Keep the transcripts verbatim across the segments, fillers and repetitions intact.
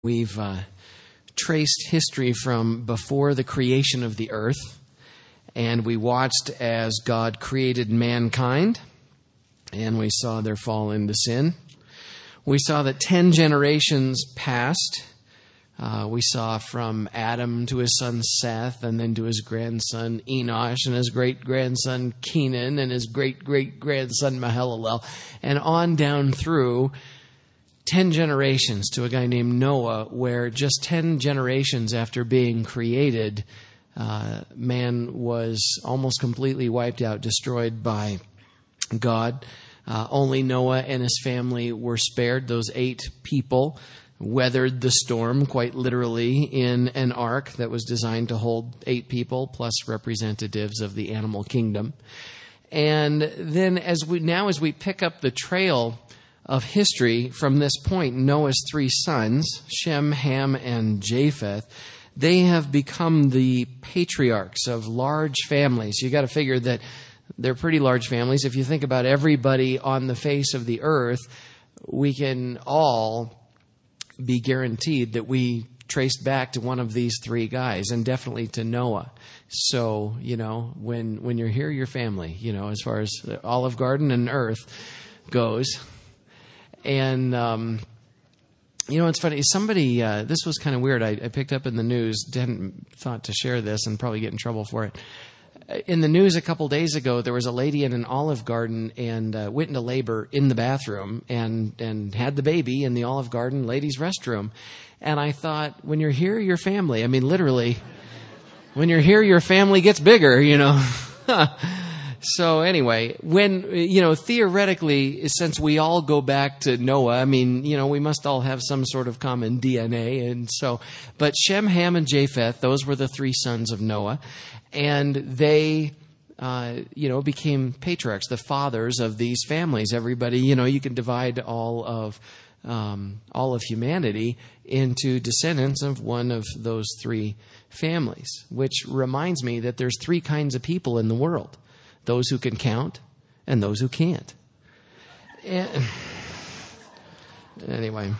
We've uh, traced history from before the creation of the earth, and we watched as God created mankind, and we saw their fall into sin. We saw that ten generations passed. Uh, we saw from Adam to his son Seth, and then to his grandson Enosh, and his great-grandson Kenan, and his great-great-grandson Mahalalel, and on down through ten generations to a guy named Noah, where just ten generations after being created, uh, man was almost completely wiped out, destroyed by God. Uh, only Noah and his family were spared. Those eight people weathered the storm, quite literally, in an ark that was designed to hold eight people, plus representatives of the animal kingdom. And then as we now as we pick up the trail of history from this point, Noah's three sons, Shem, Ham, and Japheth, they have become the patriarchs of large families. You got to figure that they're pretty large families. If you think about everybody on the face of the earth, we can all be guaranteed that we traced back to one of these three guys, and definitely to Noah. So, you know, when when you're here, your family, you know, as far as Olive Garden and earth goes. And, um, you know, it's funny. Somebody, uh, this was kind of weird. I, I picked up in the news, hadn't thought to share this and probably get in trouble for it. In the news a couple days ago, there was a lady in an Olive Garden and uh, went into labor in the bathroom and, and had the baby in the Olive Garden ladies' restroom. And I thought, when you're here, your family, I mean, literally, when you're here, your family gets bigger, you know. So anyway, when, you know, theoretically, since we all go back to Noah, I mean, you know, we must all have some sort of common D N A. And so, but Shem, Ham, and Japheth, those were the three sons of Noah. And they, uh, you know, became patriarchs, the fathers of these families. Everybody, you know, you can divide all of, um, all of humanity into descendants of one of those three families, which reminds me that there's three kinds of people in the world. Those who can count, and those who can't. And anyway,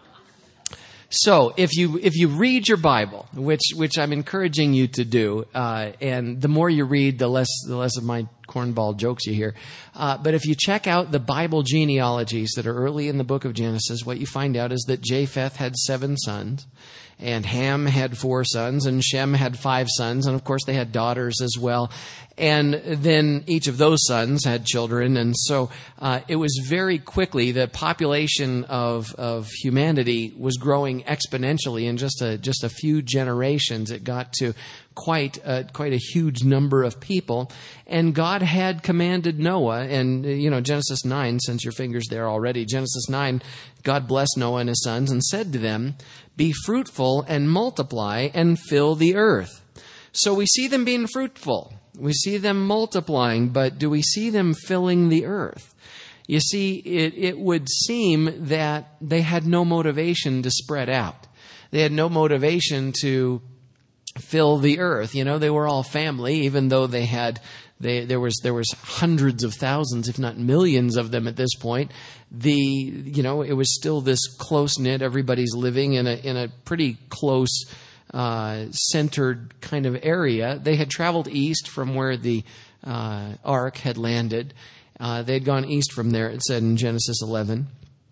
so if you if you read your Bible, which which I'm encouraging you to do, uh, and the more you read, the less the less of my cornball jokes you hear. Uh, but if you check out the Bible genealogies that are early in the book of Genesis, what you find out is that Japheth had seven sons, and Ham had four sons, and Shem had five sons, and of course they had daughters as well. And then each of those sons had children, and so uh, it was very quickly, the population of of humanity was growing exponentially in just a just a few generations. It got to quite a, quite a huge number of people, and God had commanded Noah, and you know, Genesis nine, since your finger's there already, Genesis nine, God blessed Noah and his sons and said to them, "Be fruitful and multiply and fill the earth." So we see them being fruitful. We see them multiplying, but do we see them filling the earth? You see, it, it would seem that they had no motivation to spread out. They had no motivation to fill the earth. You know, they were all family, even though they had, they, there was, there was hundreds of thousands, if not millions of them at this point. The, you know, it was still this close-knit, everybody's living in a, in a pretty close Uh, centered kind of area. They had traveled east from where the uh, ark had landed. Uh, they had gone east from there, it said in Genesis eleven.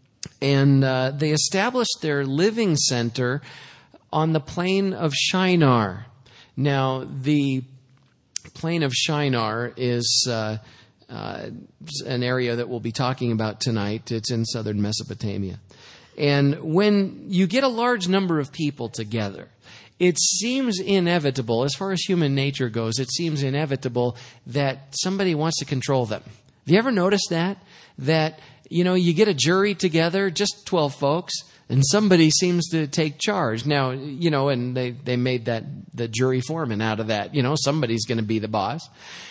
And uh, they established their living center on the plain of Shinar. Now, the plain of Shinar is uh, uh, an area that we'll be talking about tonight. It's in southern Mesopotamia. And when you get a large number of people together, it seems inevitable, as far as human nature goes, it seems inevitable that somebody wants to control them. Have you ever noticed that? That, you know, you get a jury together, just twelve folks, and somebody seems to take charge. Now, you know, and they, they made that the jury foreman out of that. You know, somebody's going to be the boss.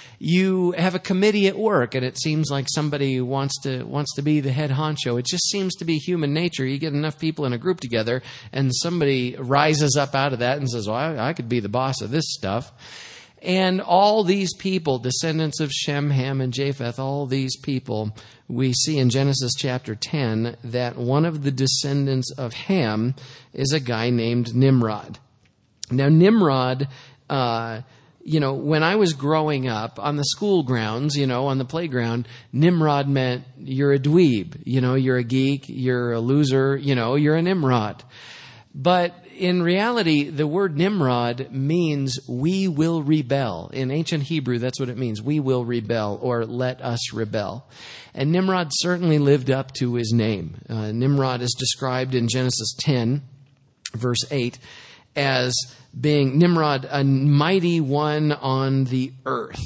You have a committee at work, and it seems like somebody wants to wants to be the head honcho. It just seems to be human nature. You get enough people in a group together, and somebody rises up out of that and says, well, I, I could be the boss of this stuff. And all these people, descendants of Shem, Ham, and Japheth, all these people, we see in Genesis chapter ten that one of the descendants of Ham is a guy named Nimrod. Now, Nimrod, uh, you know, when I was growing up on the school grounds, you know, on the playground, Nimrod meant you're a dweeb, you know, you're a geek, you're a loser, you know, you're a Nimrod. But in reality, the word Nimrod means we will rebel. In ancient Hebrew, that's what it means. We will rebel, or let us rebel. And Nimrod certainly lived up to his name. Uh, Nimrod is described in Genesis ten, verse eight, as being Nimrod, a mighty one on the earth.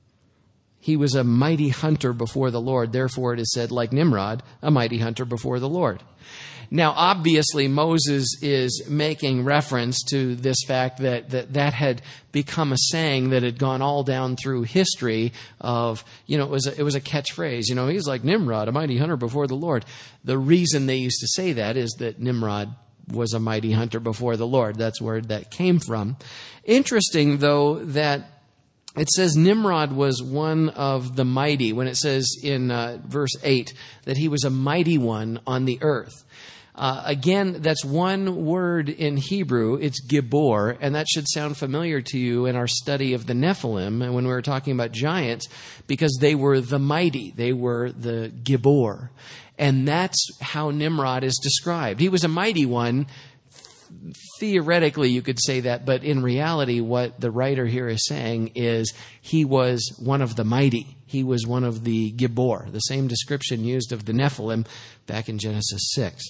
He was a mighty hunter before the Lord. Therefore, it is said, like Nimrod, a mighty hunter before the Lord. Now, obviously, Moses is making reference to this fact that, that that had become a saying that had gone all down through history of, you know, it was a, it was a catchphrase. You know, he's like Nimrod, a mighty hunter before the Lord. The reason they used to say that is that Nimrod was a mighty hunter before the Lord. That's where that came from. Interesting, though, that it says Nimrod was one of the mighty, when it says in uh, verse eight that he was a mighty one on the earth. Uh, again, that's one word in Hebrew. It's Gibor, and that should sound familiar to you in our study of the Nephilim and when we were talking about giants, because they were the mighty. They were the Gibor. And that's how Nimrod is described. He was a mighty one. Theoretically, you could say that, but in reality, what the writer here is saying is he was one of the mighty. He was one of the Gibor, the same description used of the Nephilim back in Genesis six.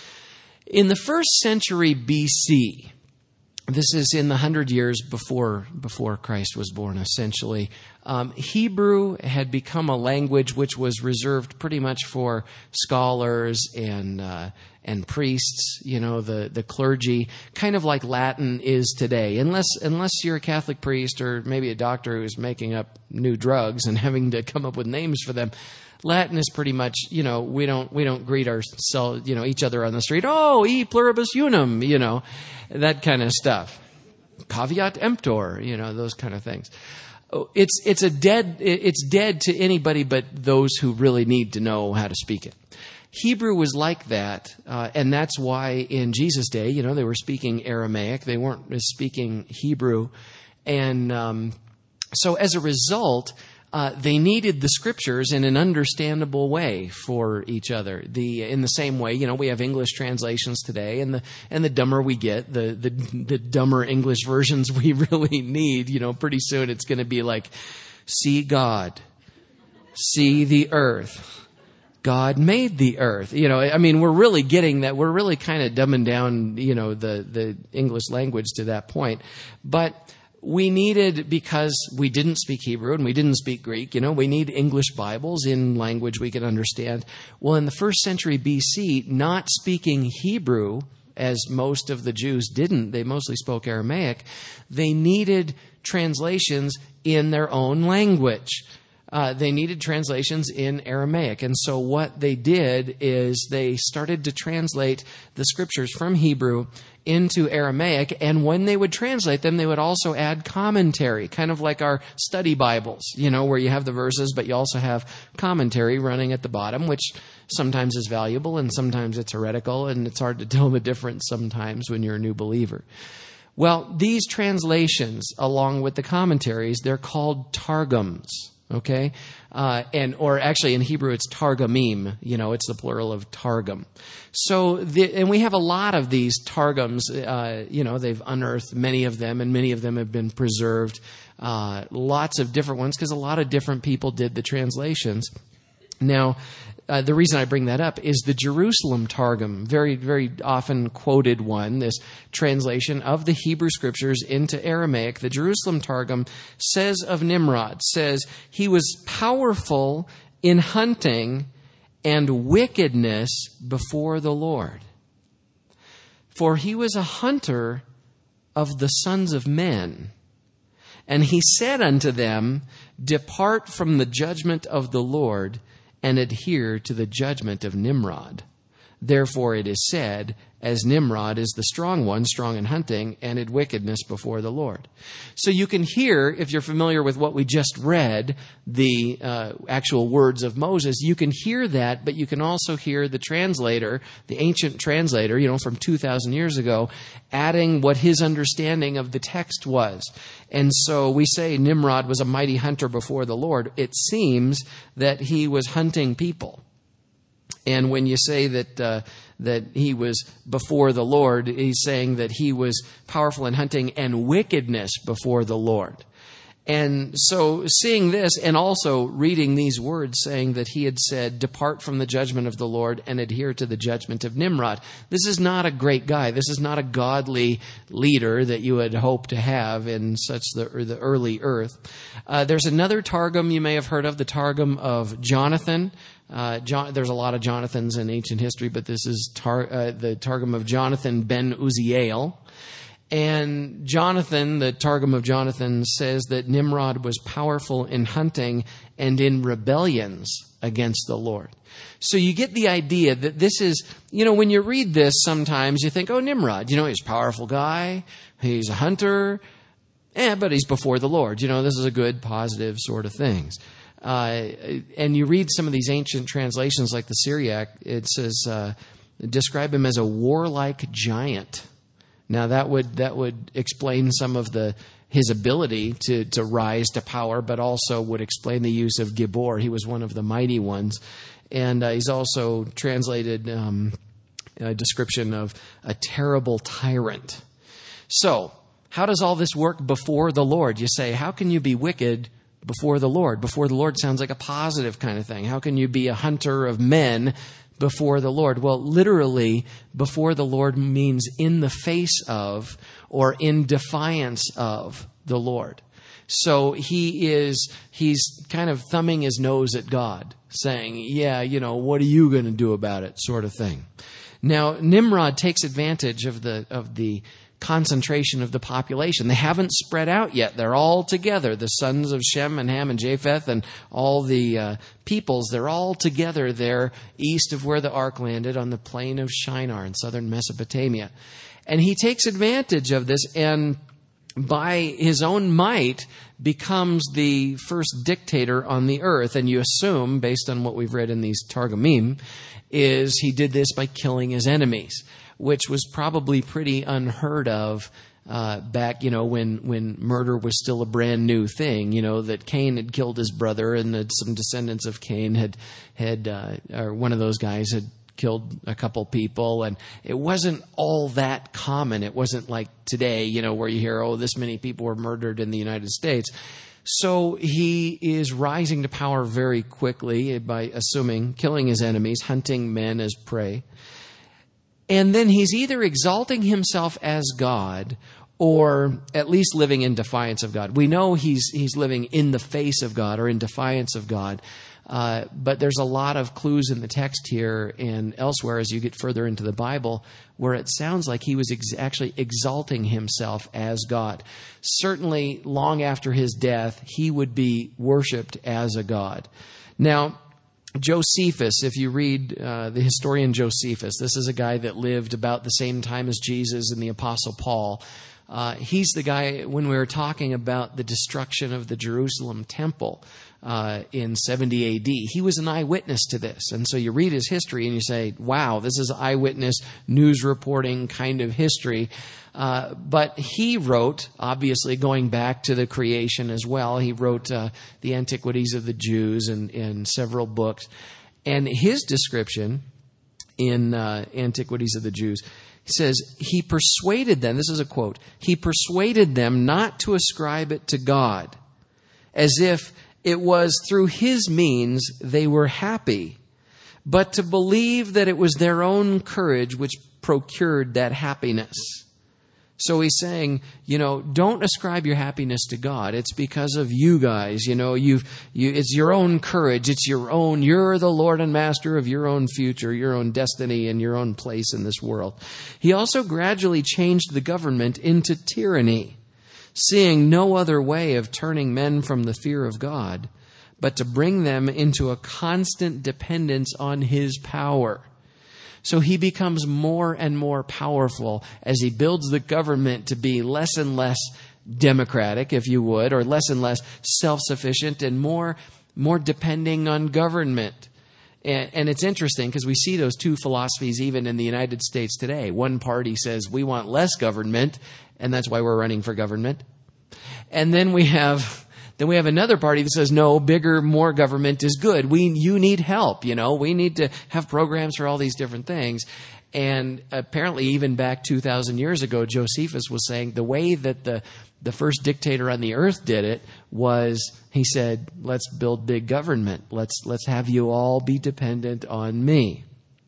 In the first century B C, this is in the hundred years before before Christ was born, essentially, um, Hebrew had become a language which was reserved pretty much for scholars and uh, and priests, you know, the, the clergy, kind of like Latin is today. Unless unless you're a Catholic priest or maybe a doctor who's making up new drugs and having to come up with names for them. Latin is pretty much, you know, we don't we don't greet ourselves, you know, each other on the street. Oh, e pluribus unum, you know, that kind of stuff. Caveat emptor, you know, those kind of things. It's it's a dead it's dead to anybody but those who really need to know how to speak it. Hebrew was like that, uh, and that's why in Jesus' day, you know, they were speaking Aramaic. They weren't speaking Hebrew, and um, so as a result. Uh, they needed the scriptures in an understandable way for each other. The in the same way, you know, we have English translations today, and the and the dumber we get, the the, the dumber English versions we really need. You know, pretty soon it's going to be like, see God, see the earth, God made the earth. You know, I mean, we're really getting that. We're really kind of dumbing down, you know, the the English language to that point, but. We needed, because we didn't speak Hebrew and we didn't speak Greek, you know, we need English Bibles in language we could understand. Well, in the first century B C, not speaking Hebrew, as most of the Jews didn't, they mostly spoke Aramaic, they needed translations in their own language. Uh, they needed translations in Aramaic. And so what they did is they started to translate the scriptures from Hebrew into Aramaic, and when they would translate them, they would also add commentary, kind of like our study Bibles, you know, where you have the verses, but you also have commentary running at the bottom, which sometimes is valuable and sometimes it's heretical, and it's hard to tell the difference sometimes when you're a new believer. Well, these translations, along with the commentaries, they're called targums. Okay, uh, and or actually in Hebrew it's targumim. You know, it's the plural of targum. So, the, and we have a lot of these targums. Uh, you know, they've unearthed many of them, and many of them have been preserved. Uh, lots of different ones, because a lot of different people did the translations. Now, uh, the reason I bring that up is the Jerusalem Targum, very, very often quoted one, this translation of the Hebrew Scriptures into Aramaic. The Jerusalem Targum says of Nimrod, says, he was powerful in hunting and wickedness before the Lord. For he was a hunter of the sons of men. And he said unto them, depart from the judgment of the Lord, and adhere to the judgment of Nimrod. Therefore it is said, as Nimrod is the strong one, strong in hunting, and did wickedness before the Lord. So you can hear, if you're familiar with what we just read, the uh, actual words of Moses, you can hear that, but you can also hear the translator, the ancient translator, you know, from two thousand years ago, adding what his understanding of the text was. And so we say Nimrod was a mighty hunter before the Lord. It seems that he was hunting people. And when you say that uh, that he was before the Lord, he's saying that he was powerful in hunting and wickedness before the Lord. And so seeing this and also reading these words saying that he had said, depart from the judgment of the Lord and adhere to the judgment of Nimrod. This is not a great guy. This is not a godly leader that you would hope to have in such the, the early earth. Uh, there's another Targum you may have heard of, the Targum of Jonathan. Uh, John, there's a lot of Jonathans in ancient history, but this is tar, uh, the Targum of Jonathan ben Uzziel. And Jonathan, the Targum of Jonathan, says that Nimrod was powerful in hunting and in rebellions against the Lord. So you get the idea that this is, you know, when you read this, sometimes you think, oh, Nimrod, you know, he's a powerful guy, he's a hunter, eh, but he's before the Lord. You know, this is a good, positive sort of things. Uh, and you read some of these ancient translations like the Syriac, it says, uh, describe him as a warlike giant. Now that would that would explain some of the his ability to, to rise to power, but also would explain the use of Gibor. He was one of the mighty ones. And uh, he's also translated um, a description of a terrible tyrant. So how does all this work before the Lord? You say, how can you be wicked before the Lord? Before the Lord sounds like a positive kind of thing. How can you be a hunter of men before the Lord? Well, literally, before the Lord means in the face of or in defiance of the Lord. So he is, he's kind of thumbing his nose at God, saying, yeah, you know, what are you going to do about it, sort of thing. Now, Nimrod takes advantage of the, of the concentration of the population. They haven't spread out yet. They're all together. The sons of Shem and Ham and Japheth and all the uh, peoples, they're all together there east of where the ark landed on the plain of Shinar in southern Mesopotamia. And he takes advantage of this and by his own might becomes the first dictator on the earth. And you assume, based on what we've read in these Targumim, is he did this by killing his enemies, which was probably pretty unheard of uh, back, you know, when, when murder was still a brand new thing, you know, that Cain had killed his brother and that some descendants of Cain had, had uh, or one of those guys had killed a couple people. And it wasn't all that common. It wasn't like today, you know, where you hear, oh, this many people were murdered in the United States. So he is rising to power very quickly by assuming, killing his enemies, hunting men as prey. And then he's either exalting himself as God or at least living in defiance of God. We know he's he's living in the face of God or in defiance of God. Uh, but there's a lot of clues in the text here and elsewhere as you get further into the Bible where it sounds like he was ex- actually exalting himself as God. Certainly, long after his death, he would be worshipped as a god. Now, Josephus, if you read uh, the historian Josephus, this is a guy that lived about the same time as Jesus and the Apostle Paul. Uh, he's the guy, when we were talking about the destruction of the Jerusalem temple uh, in seventy A D, he was an eyewitness to this. And so you read his history and you say, wow, this is eyewitness news reporting kind of history. Uh, but he wrote, obviously going back to the creation as well, he wrote uh, the Antiquities of the Jews and, and several books. And his description in uh, Antiquities of the Jews, he says, he persuaded them, this is a quote, he persuaded them not to ascribe it to God, as if it was through his means they were happy, but to believe that it was their own courage which procured that happiness. So he's saying, you know, don't ascribe your happiness to God. It's because of you guys. You know, you've, you, it's your own courage. It's your own, you're the Lord and master of your own future, your own destiny, and your own place in this world. He also gradually changed the government into tyranny, seeing no other way of turning men from the fear of God, but to bring them into a constant dependence on his power. So he becomes more and more powerful as he builds the government to be less and less democratic, if you would, or less and less self-sufficient and more, more depending on government. And, and it's interesting because we see those two philosophies even in the United States today. One party says we want less government, and that's why we're running for government. And then we have then we have another party that says no, bigger, more government is good. We you need help, you know. We need to have programs for all these different things. And apparently, even back two thousand years ago, Josephus was saying the way that the the first dictator on the earth did it was, he said, let's build big government. Let's let's have you all be dependent on me.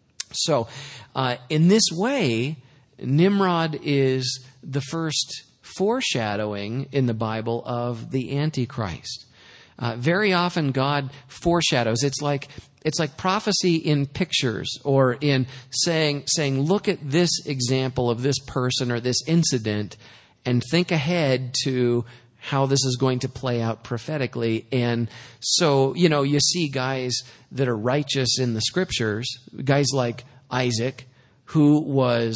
So, uh, in this way, Nimrod is the first foreshadowing in the Bible of the Antichrist. Uh, very often, God foreshadows. It's like it's like prophecy in pictures, or in saying saying, look at this example of this person or this incident, and think ahead to how this is going to play out prophetically. And so, you know, you see guys that are righteous in the scriptures, guys like Isaac, who was,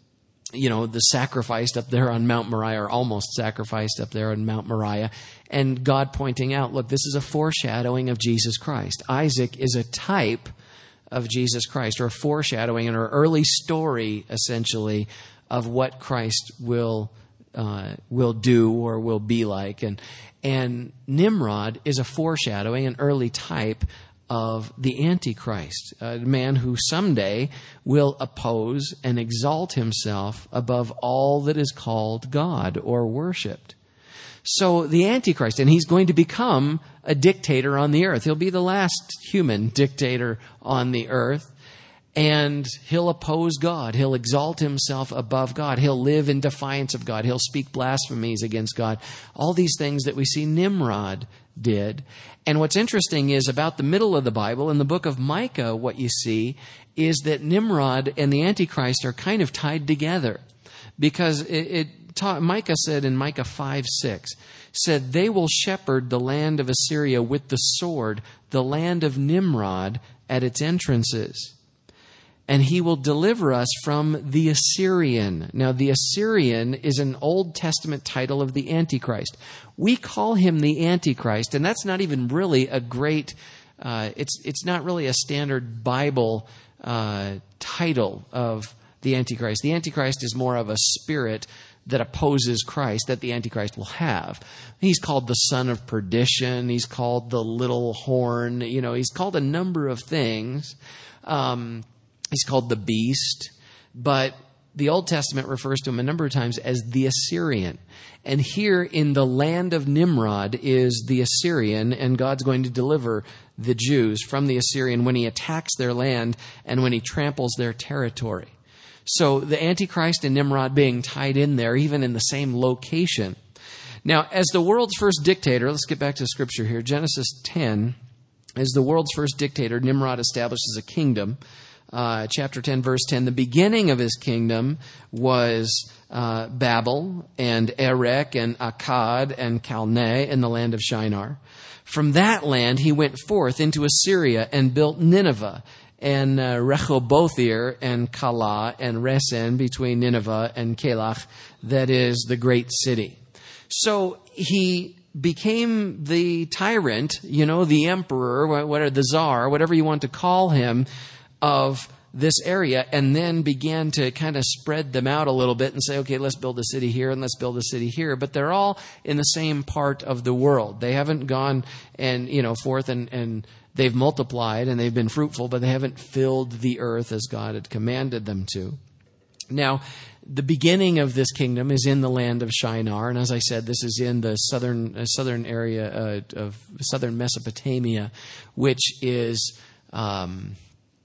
you know, the sacrificed up there on Mount Moriah, or almost sacrificed up there on Mount Moriah. And God pointing out, look, this is a foreshadowing of Jesus Christ. Isaac is a type of Jesus Christ, or a foreshadowing in our early story, essentially, of what Christ will Uh, will do or will be like. And and Nimrod is a foreshadowing, an early type of the Antichrist, a man who someday will oppose and exalt himself above all that is called God or worshipped. So the Antichrist, and he's going to become a dictator on the earth. He'll be the last human dictator on the earth. And he'll oppose God. He'll exalt himself above God. He'll live in defiance of God. He'll speak blasphemies against God. All these things that we see Nimrod did. And what's interesting is about the middle of the Bible, in the book of Micah, what you see is that Nimrod and the Antichrist are kind of tied together. Because it, it taught, Micah said in Micah five six, said, they will shepherd the land of Assyria with the sword, the land of Nimrod at its entrances. And he will deliver us from the Assyrian. Now, the Assyrian is an Old Testament title of the Antichrist. We call him the Antichrist, and that's not even really a great, uh, it's it's not really a standard Bible uh, title of the Antichrist. The Antichrist is more of a spirit that opposes Christ that the Antichrist will have. He's called the son of perdition. He's called the little horn. You know, he's called a number of things. Um He's called the beast, but the Old Testament refers to him a number of times as the Assyrian. And here in the land of Nimrod is the Assyrian, and God's going to deliver the Jews from the Assyrian when he attacks their land and when he tramples their territory. So the Antichrist and Nimrod being tied in there, even in the same location. Now, as the world's first dictator, let's get back to Scripture here. Genesis ten, as the world's first dictator, Nimrod establishes a kingdom. Uh, chapter ten, verse ten, the beginning of his kingdom was uh, Babel and Erech and Akkad and Calneh in the land of Shinar. From that land he went forth into Assyria and built Nineveh and uh, Rehobothir and Calah and Resen between Nineveh and Kelach, that is the great city. So he became the tyrant, you know, the emperor, whatever, the czar, whatever you want to call him, of this area, and then began to kind of spread them out a little bit and say, okay, let's build a city here and let's build a city here. But they're all in the same part of the world. They haven't gone and, you know, forth and, and they've multiplied and they've been fruitful, but they haven't filled the earth as God had commanded them to. Now, the beginning of this kingdom is in the land of Shinar, and as I said, this is in the southern uh, southern area uh, of southern Mesopotamia, which is um,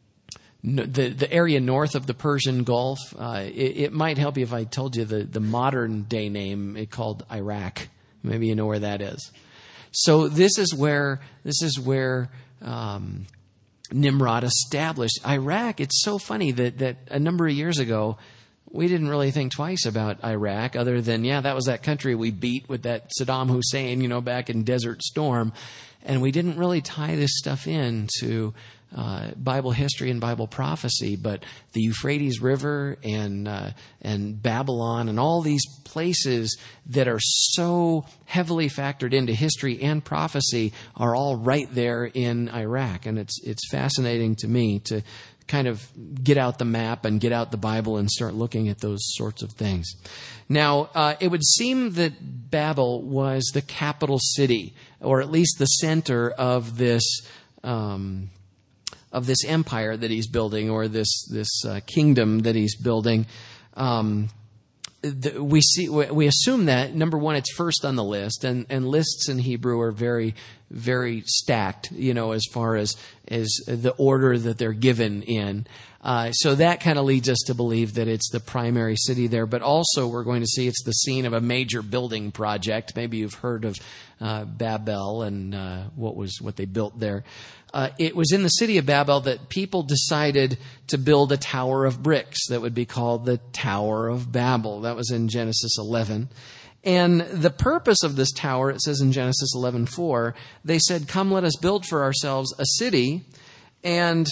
The, the area north of the Persian Gulf. Uh, it, it might help you if I told you the, the modern day name called Iraq. Maybe you know where that is. So this is where this is where um, Nimrod established Iraq. It's so funny that that a number of years ago we didn't really think twice about Iraq, other than yeah, that was that country we beat with that Saddam Hussein, you know, back in Desert Storm, and we didn't really tie this stuff in to uh, Bible history and Bible prophecy, but the Euphrates River and uh, and Babylon and all these places that are so heavily factored into history and prophecy are all right there in Iraq. And it's it's fascinating to me to kind of get out the map and get out the Bible and start looking at those sorts of things. Now, uh, it would seem that Babel was the capital city, or at least the center of this um, of this empire that he's building, or this this uh, kingdom that he's building. Um, the, we see we assume that, number one, it's first on the list, and, and lists in Hebrew are very very stacked, you know, as far as as the order that they're given in. Uh, so that kind of leads us to believe that it's the primary city there. But also we're going to see it's the scene of a major building project. Maybe you've heard of uh, Babel and uh, what was what they built there. Uh, it was in the city of Babel that people decided to build a tower of bricks that would be called the Tower of Babel. That was in Genesis eleven. And the purpose of this tower, it says in Genesis eleven four, they said, "Come, let us build for ourselves a city." And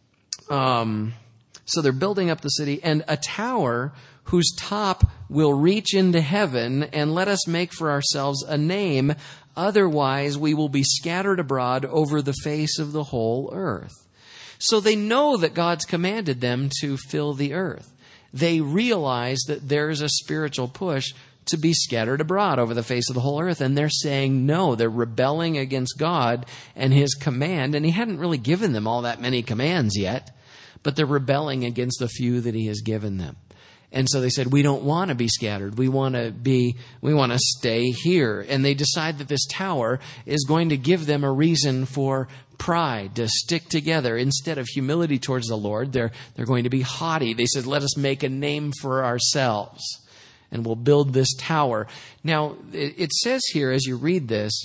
um, so they're building up the city, and a tower whose top will reach into heaven, and let us make for ourselves a name. Otherwise, we will be scattered abroad over the face of the whole earth. So they know that God's commanded them to fill the earth. They realize that there's a spiritual push to be scattered abroad over the face of the whole earth. And they're saying no. They're rebelling against God and his command. And he hadn't really given them all that many commands yet, but they're rebelling against the few that he has given them. And so they said, we don't want to be scattered. We want to be, we want to stay here. And they decide that this tower is going to give them a reason for pride, to stick together. Instead of humility towards the Lord, they're, they're going to be haughty. They said, let us make a name for ourselves, and we'll build this tower. Now, it, it says here, as you read this,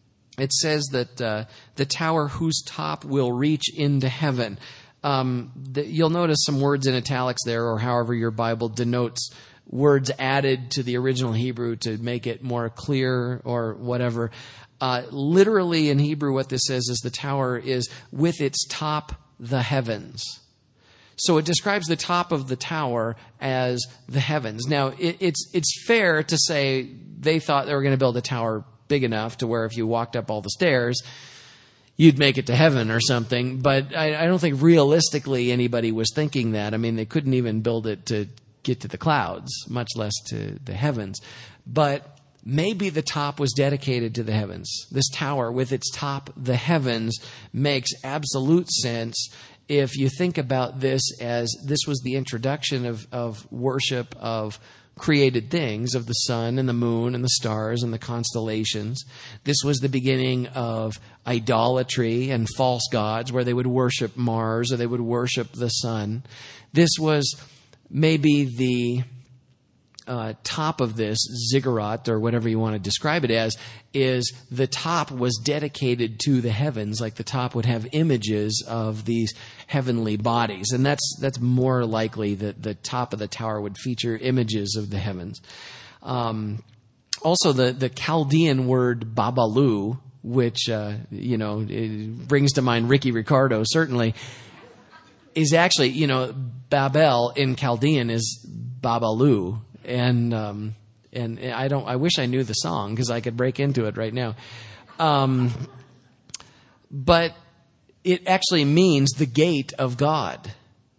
it says that uh, the tower whose top will reach into heaven. Um, the, you'll notice some words in italics there, or however your Bible denotes words added to the original Hebrew to make it more clear or whatever. Uh, literally in Hebrew, what this says is the tower is with its top the heavens. So it describes the top of the tower as the heavens. Now, it, it's it's fair to say they thought they were going to build a tower big enough to where if you walked up all the stairs, you'd make it to heaven or something. But I, I don't think realistically anybody was thinking that. I mean, they couldn't even build it to get to the clouds, much less to the heavens. But maybe the top was dedicated to the heavens. This tower with its top, the heavens, makes absolute sense if you think about this as this was the introduction of, of worship of created things, of the sun and the moon and the stars and the constellations. This was the beginning of idolatry and false gods, where they would worship Mars or they would worship the sun. This was maybe the uh, top of this ziggurat, or whatever you want to describe it as, is the top was dedicated to the heavens, like the top would have images of these heavenly bodies. And that's that's more likely that the top of the tower would feature images of the heavens. Um, also, the, the Chaldean word Babalu, which, uh, you know, it brings to mind Ricky Ricardo, certainly, is actually, you know, Babel in Chaldean is Babalu. And um, and I don't. I wish I knew the song because I could break into it right now. Um, but it actually means the gate of God.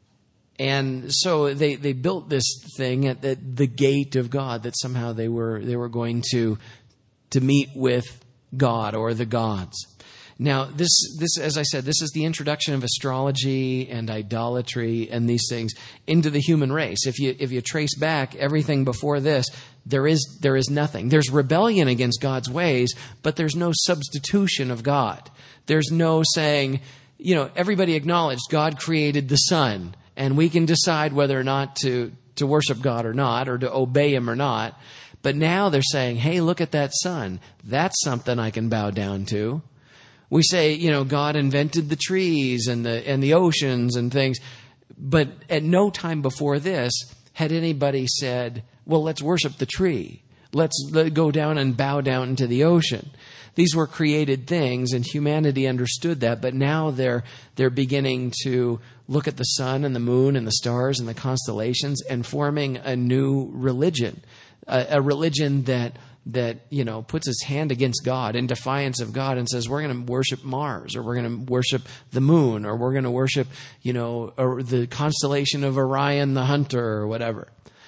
And so they, they built this thing at the, the gate of God, that somehow they were they were going to to meet with God or the gods. Now, this, this, as I said, this is the introduction of astrology and idolatry and these things into the human race. If you if you trace back everything before this, there is there is nothing. There's rebellion against God's ways, but there's no substitution of God. There's no saying, you know, everybody acknowledged God created the sun, and we can decide whether or not to to worship God or not, or to obey him or not. But now they're saying, hey, look at that sun. That's something I can bow down to. We say, you know, God invented the trees and the and the oceans and things. But at no time before this had anybody said, well, let's worship the tree. Let's let go down and bow down into the ocean. These were created things, and humanity understood that, but now they're they're beginning to look at the sun and the moon and the stars and the constellations and forming a new religion, a, a religion that that you know puts its hand against God in defiance of God and says we're going to worship Mars, or we're going to worship the moon, or we're going to worship you know or the constellation of Orion the Hunter, or whatever.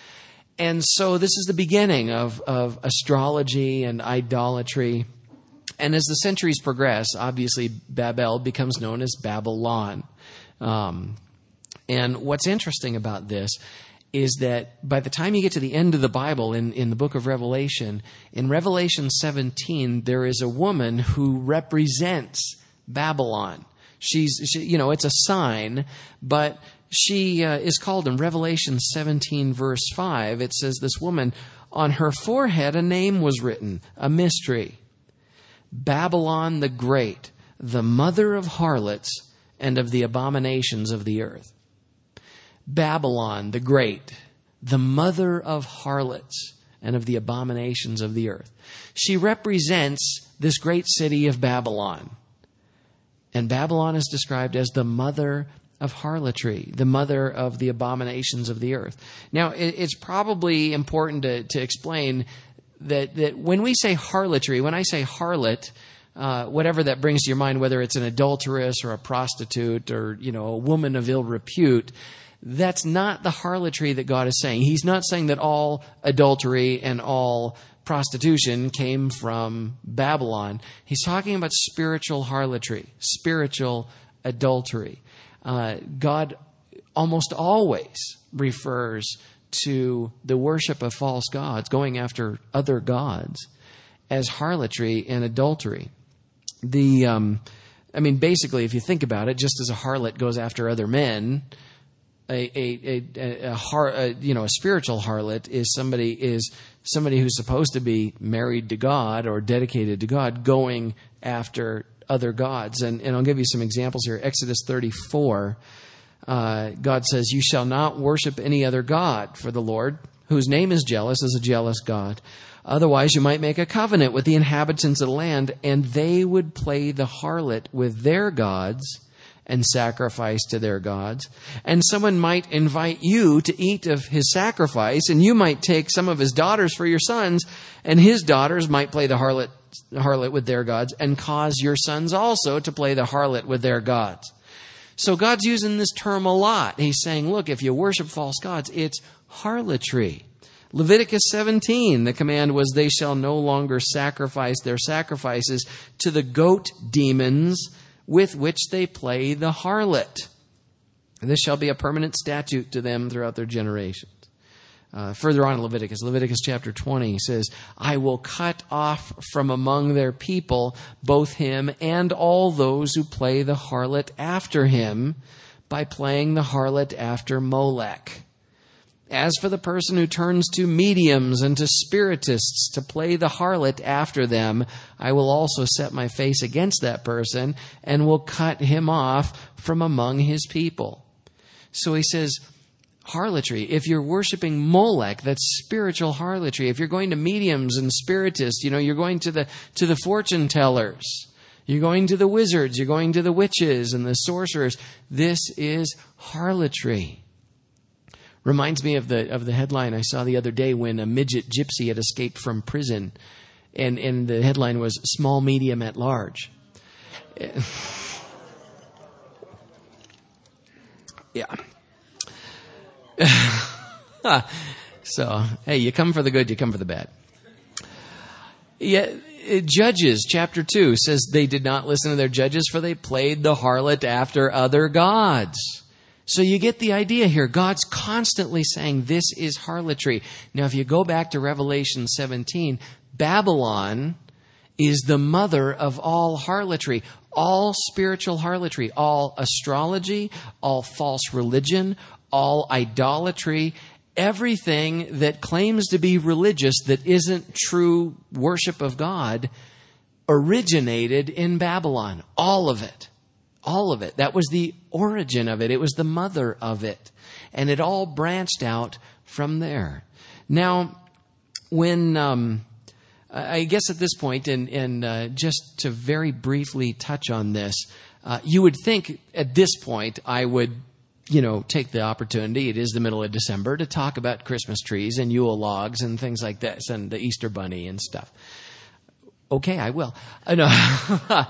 And so this is the beginning of of astrology and idolatry. And as the centuries progress, obviously Babel becomes known as Babylon. Um, and what's interesting about this is that by the time you get to the end of the Bible in, in the book of Revelation, in Revelation seventeen, there is a woman who represents Babylon. She's, she, you know, it's a sign, but she uh, is called in Revelation seventeen, verse five. It says this woman, on her forehead a name was written, a mystery. Babylon the Great, the mother of harlots and of the abominations of the earth. Babylon the Great, the mother of harlots and of the abominations of the earth. She represents this great city of Babylon. And Babylon is described as the mother of harlotry, the mother of the abominations of the earth. Now, it's probably important to, to explain That, that when we say harlotry, when I say harlot, uh, whatever that brings to your mind, whether it's an adulteress or a prostitute or, you know, a woman of ill repute, that's not the harlotry that God is saying. He's not saying that all adultery and all prostitution came from Babylon. He's talking about spiritual harlotry, spiritual adultery. Uh, God almost always refers to the worship of false gods, going after other gods, as harlotry and adultery. The, um, I mean, basically, if you think about it, just as a harlot goes after other men, a a a, a, har, a you know a spiritual harlot is somebody is somebody who's supposed to be married to God or dedicated to God, going after other gods. And and I'll give you some examples here. Exodus thirty-four. Uh, God says, you shall not worship any other god, for the Lord, whose name is jealous, is a jealous God. Otherwise, you might make a covenant with the inhabitants of the land, and they would play the harlot with their gods and sacrifice to their gods. And someone might invite you to eat of his sacrifice, and you might take some of his daughters for your sons, and his daughters might play the harlot, harlot with their gods, and cause your sons also to play the harlot with their gods. So God's using this term a lot. He's saying, look, if you worship false gods, it's harlotry. Leviticus seventeen, the command was, they shall no longer sacrifice their sacrifices to the goat demons with which they play the harlot. And this shall be a permanent statute to them throughout their generations. Uh, further on in Leviticus, Leviticus chapter twenty says, I will cut off from among their people both him and all those who play the harlot after him by playing the harlot after Molech. As for the person who turns to mediums and to spiritists to play the harlot after them, I will also set my face against that person and will cut him off from among his people. So he says, harlotry. If you're worshiping Molech, that's spiritual harlotry. If you're going to mediums and spiritists, you know, you're going to the to the fortune tellers, you're going to the wizards, you're going to the witches and the sorcerers. This is harlotry. Reminds me of the of the headline I saw the other day when a midget gypsy had escaped from prison, and and the headline was "Small Medium at Large." Yeah. So, hey, you come for the good, you come for the bad. Yeah, Judges chapter two says they did not listen to their judges, for they played the harlot after other gods. So you get the idea here. God's constantly saying this is harlotry. Now, if you go back to Revelation seventeen, Babylon is the mother of all harlotry, all spiritual harlotry, all astrology, all false religion, all idolatry, everything that claims to be religious that isn't true worship of God originated in Babylon. All of it. All of it. That was the origin of it. It was the mother of it. And it all branched out from there. Now, when um, I guess at this point, and, and uh, just to very briefly touch on this, uh, you would think at this point I would, you know, take the opportunity, it is the middle of December, to talk about Christmas trees and Yule logs and things like this and the Easter bunny and stuff. Okay, I will. I know.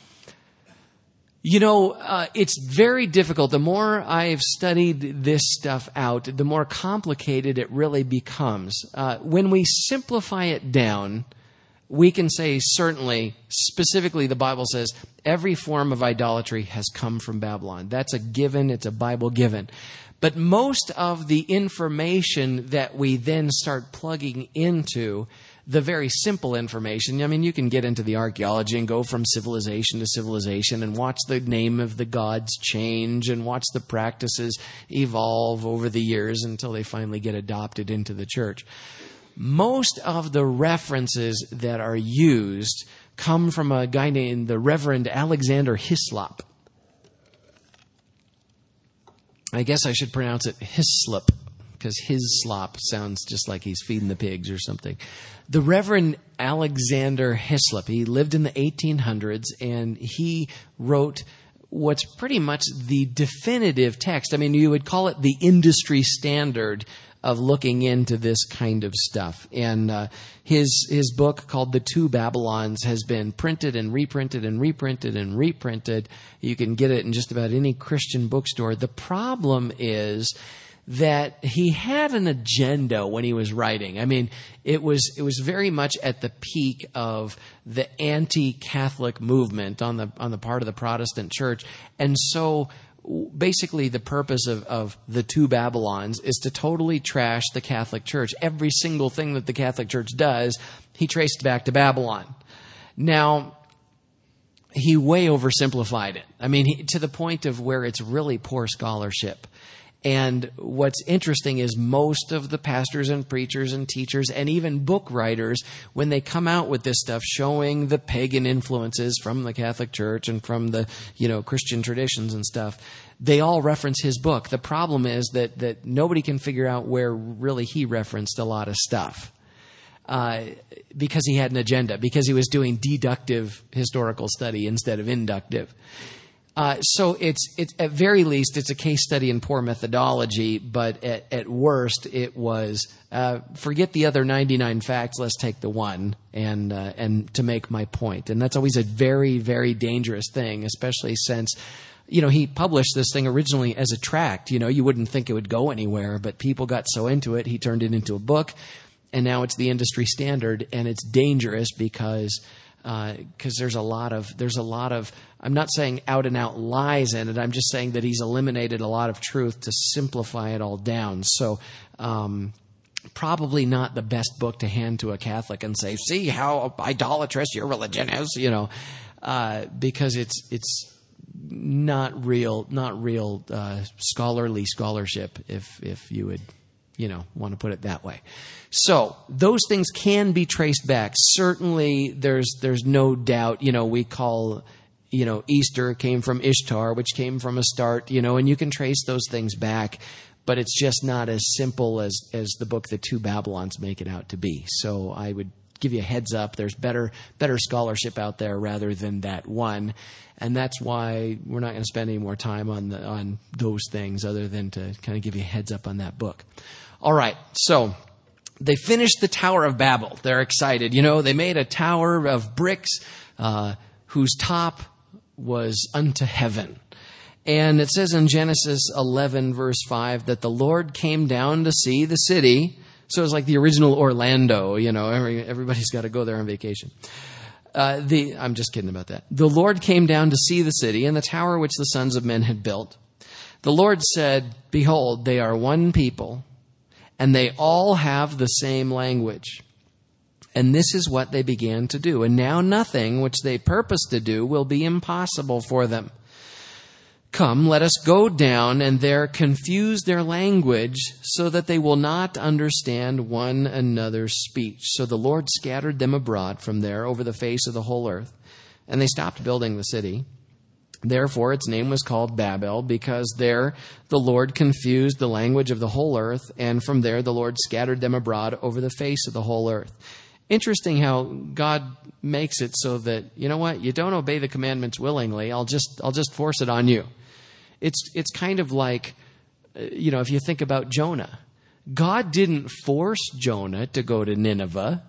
You know, uh, it's very difficult. The more I've studied this stuff out, the more complicated it really becomes. Uh, when we simplify it down, we can say certainly, specifically the Bible says, every form of idolatry has come from Babylon. That's a given. It's a Bible given. But most of the information that we then start plugging into, the very simple information, I mean, you can get into the archaeology and go from civilization to civilization and watch the name of the gods change and watch the practices evolve over the years until they finally get adopted into the church. Most of the references that are used come from a guy named the Reverend Alexander Hislop. I guess I should pronounce it Hislop, because his slop sounds just like he's feeding the pigs or something. The Reverend Alexander Hislop, he lived in the eighteen hundreds, and he wrote what's pretty much the definitive text. I mean, you would call it the industry standard of looking into this kind of stuff. And uh, his his book called The Two Babylons has been printed and reprinted and reprinted and reprinted. You can get it in just about any Christian bookstore. The problem is that he had an agenda when he was writing. I mean, it was it was very much at the peak of the anti-Catholic movement on the on the part of the Protestant church. And so basically the purpose of, of the Two Babylons is to totally trash the Catholic Church. Every single thing that the Catholic Church does, he traced back to Babylon. Now, he way oversimplified it. I mean, he, to the point of where it's really poor scholarship. And what's interesting is most of the pastors and preachers and teachers and even book writers, when they come out with this stuff showing the pagan influences from the Catholic Church and from the, you know, Christian traditions and stuff, they all reference his book. The problem is that, that nobody can figure out where really he referenced a lot of stuff. Uh, because he had an agenda, because he was doing deductive historical study instead of inductive. Uh, so it's, it's at very least, it's a case study in poor methodology, but at, at worst, it was, uh, forget the other ninety-nine facts, let's take the one, and, uh, and to make my point. And that's always a very, very dangerous thing, especially since, you know, he published this thing originally as a tract. You know, you wouldn't think it would go anywhere, but people got so into it, he turned it into a book, and now it's the industry standard, and it's dangerous because because uh, there's a lot of there's a lot of I'm not saying out and out lies in it. I'm just saying that he's eliminated a lot of truth to simplify it all down. So um, probably not the best book to hand to a Catholic and say, "See how idolatrous your religion is," you know, uh, because it's it's not real not real uh, scholarly scholarship. If if you would, you know, want to put it that way. So those things can be traced back. Certainly, there's there's no doubt. You know, we call, you know, Easter came from Ishtar, which came from Astarte. You know, and you can trace those things back, but it's just not as simple as as the book The Two Babylons make it out to be. So I would give you a heads up. There's better better scholarship out there rather than that one, and that's why we're not going to spend any more time on the on those things other than to kind of give you a heads up on that book. All right, so they finished the Tower of Babel. They're excited. You know, they made a tower of bricks uh, whose top was unto heaven. And it says in Genesis eleven, verse five, that the Lord came down to see the city. So it's like the original Orlando, you know, every, everybody's got to go there on vacation. Uh, the I'm just kidding about that. The Lord came down to see the city and the tower which the sons of men had built. The Lord said, "Behold, they are one people, and they all have the same language." And this is what they began to do. And now nothing which they purpose to do will be impossible for them. Come, let us go down and there confuse their language so that they will not understand one another's speech. So the Lord scattered them abroad from there over the face of the whole earth. And they stopped building the city. Therefore, its name was called Babel, because there the Lord confused the language of the whole earth, and from there the Lord scattered them abroad over the face of the whole earth. Interesting how God makes it so that, you know what, you don't obey the commandments willingly. I'll just I'll just force it on you. It's it's kind of like, you know, if you think about Jonah. God didn't force Jonah to go to Nineveh.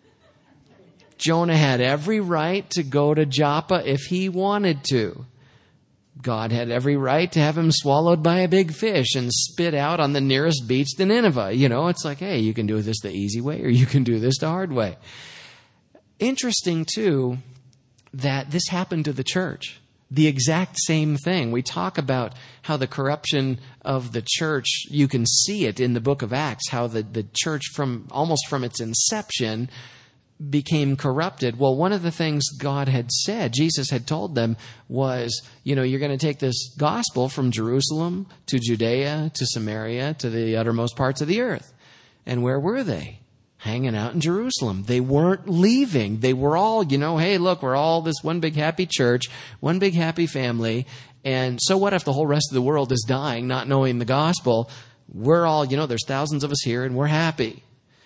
Jonah had every right to go to Joppa if he wanted to. God had every right to have him swallowed by a big fish and spit out on the nearest beach to Nineveh. You know, it's like, hey, you can do this the easy way or you can do this the hard way. Interesting, too, that this happened to the church. The exact same thing. We talk about how the corruption of the church, you can see it in the book of Acts, how the, the church from almost from its inception became corrupted. Well, one of the things God had said, Jesus had told them, was, you know, you're going to take this gospel from Jerusalem to Judea to Samaria to the uttermost parts of the earth. And where were they? Hanging out in Jerusalem. They weren't leaving. They were all, you know, hey, look, we're all this one big happy church, one big happy family. And so what if the whole rest of the world is dying, not knowing the gospel? We're all, you know, there's thousands of us here and we're happy.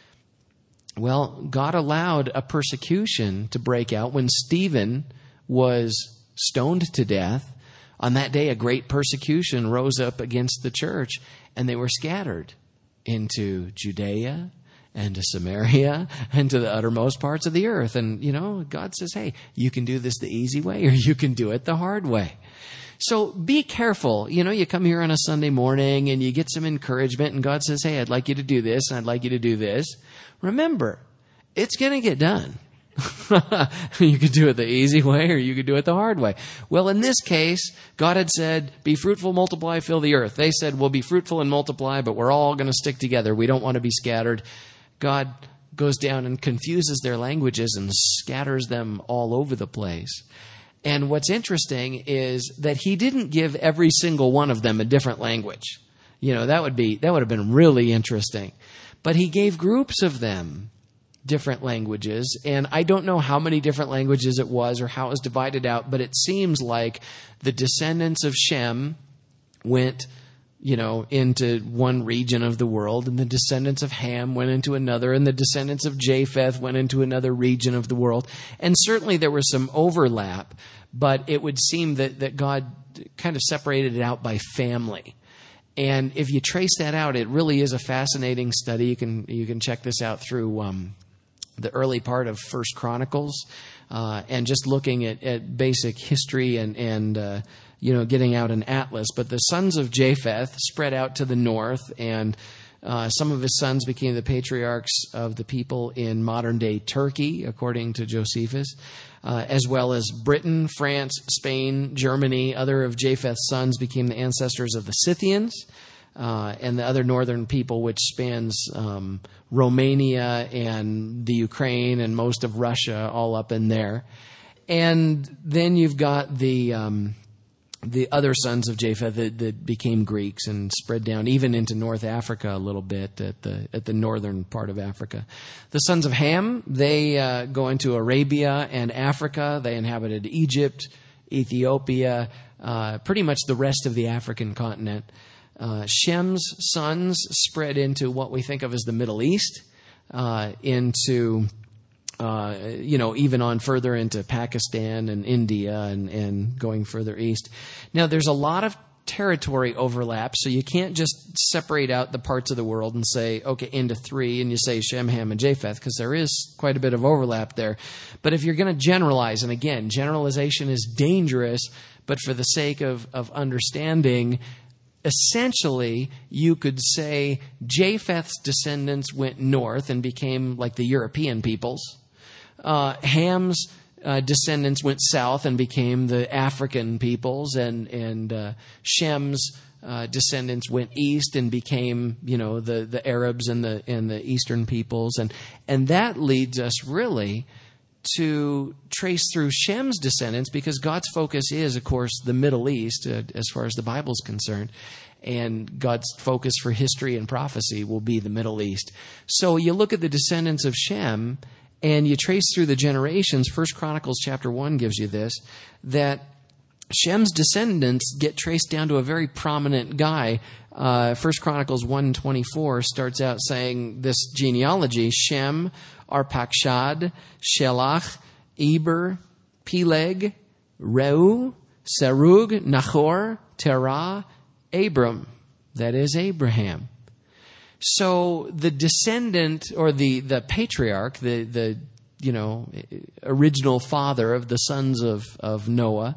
Well, God allowed a persecution to break out when Stephen was stoned to death. On that day, a great persecution rose up against the church, and they were scattered into Judea and to Samaria and to the uttermost parts of the earth. And, you know, God says, hey, you can do this the easy way or you can do it the hard way. So be careful. You know, you come here on a Sunday morning and you get some encouragement and God says, hey, I'd like you to do this and I'd like you to do this. Remember, it's going to get done. You could do it the easy way or you could do it the hard way. Well, in this case, God had said, be fruitful, multiply, fill the earth. They said, we'll be fruitful and multiply, but we're all going to stick together. We don't want to be scattered. God goes down and confuses their languages and scatters them all over the place. And what's interesting is that he didn't give every single one of them a different language. You know, that would be, that would have been really interesting. But he gave groups of them different languages. And I don't know how many different languages it was or how it was divided out, but it seems like the descendants of Shem went, you know, into one region of the world, and the descendants of Ham went into another, and the descendants of Japheth went into another region of the world. And certainly there was some overlap, but it would seem that, that God kind of separated it out by family. And if you trace that out, it really is a fascinating study. You can you can check this out through um, the early part of First Chronicles, uh, and just looking at, at basic history and and uh, you know, getting out an atlas. But the sons of Japheth spread out to the north, and uh, some of his sons became the patriarchs of the people in modern-day Turkey, according to Josephus, uh, as well as Britain, France, Spain, Germany. Other of Japheth's sons became the ancestors of the Scythians, uh, and the other northern people, which spans um, Romania and the Ukraine and most of Russia, all up in there. And then you've got the... Um, the other sons of Japheth that, that became Greeks and spread down even into North Africa a little bit at the at the northern part of Africa. The sons of Ham, they uh, go into Arabia and Africa. They inhabited Egypt, Ethiopia, uh, pretty much the rest of the African continent. Uh, Shem's sons spread into what we think of as the Middle East, uh, into... Uh, you know, even on further into Pakistan and India and, and going further east. Now, there's a lot of territory overlap, so you can't just separate out the parts of the world and say, okay, into three, and you say Shem, Ham, and Japheth, because there is quite a bit of overlap there. But if you're going to generalize, and again, generalization is dangerous, but for the sake of, of understanding, essentially, you could say Japheth's descendants went north and became like the European peoples. Uh, Ham's uh, descendants went south and became the African peoples, and and uh, Shem's uh, descendants went east and became, you know, the, the Arabs and the and the Eastern peoples, and and that leads us really to trace through Shem's descendants, because God's focus is, of course, the Middle East uh, as far as the Bible's concerned. And God's focus for history and prophecy will be the Middle East. So you look at the descendants of Shem, and you trace through the generations. First Chronicles chapter one gives you this, that Shem's descendants get traced down to a very prominent guy. Uh, First Chronicles one twenty-four starts out saying this genealogy: Shem, Arpachshad, Shelach, Eber, Peleg, Reu, Serug, Nahor, Terah, Abram. That is Abraham. So the descendant, or the, the patriarch, the, the you know original father of the sons of, of Noah,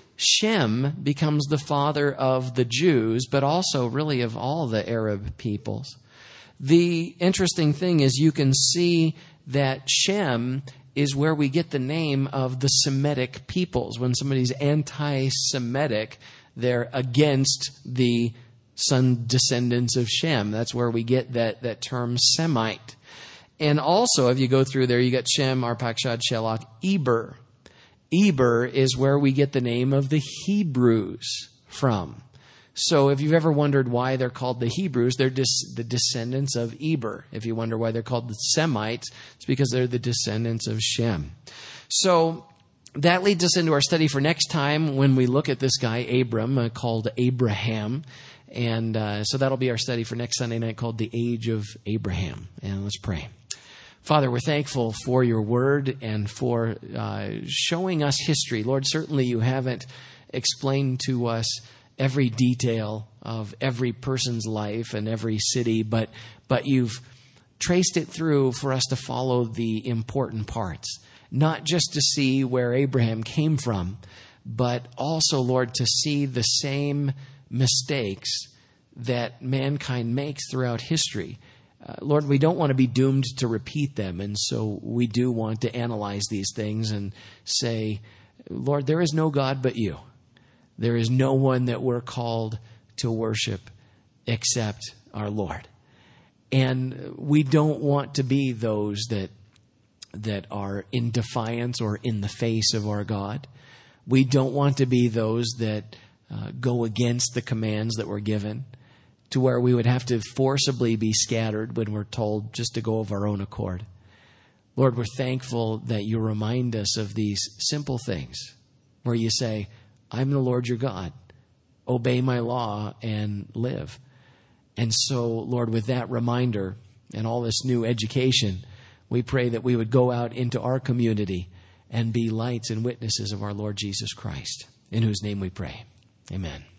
Shem, becomes the father of the Jews, but also really of all the Arab peoples. The interesting thing is you can see that Shem is where we get the name of the Semitic peoples. When somebody's anti-Semitic, they're against the son descendants of Shem. That's where we get that, that term Semite. And also, if you go through there, you got Shem, Arpachshad, Shelach, Eber. Eber is where we get the name of the Hebrews from. So if you've ever wondered why they're called the Hebrews, they're dis- the descendants of Eber. If you wonder why they're called the Semites, it's because they're the descendants of Shem. So that leads us into our study for next time when we look at this guy, Abram, uh, called Abraham. And uh, so that'll be our study for next Sunday night, called The Age of Abraham. And let's pray. Father, we're thankful for your word and for uh, showing us history. Lord, certainly you haven't explained to us every detail of every person's life and every city, but but you've traced it through for us to follow the important parts, not just to see where Abraham came from, but also, Lord, to see the same mistakes that mankind makes throughout history. Uh, Lord, we don't want to be doomed to repeat them, and so we do want to analyze these things and say, Lord, there is no God but you. There is no one that we're called to worship except our Lord. And we don't want to be those that that are in defiance or in the face of our God. We don't want to be those that uh, go against the commands that we're given, to where we would have to forcibly be scattered when we're told just to go of our own accord. Lord, we're thankful that you remind us of these simple things where you say, I'm the Lord your God. Obey my law and live. And so, Lord, with that reminder and all this new education, we pray that we would go out into our community and be lights and witnesses of our Lord Jesus Christ, in whose name we pray. Amen.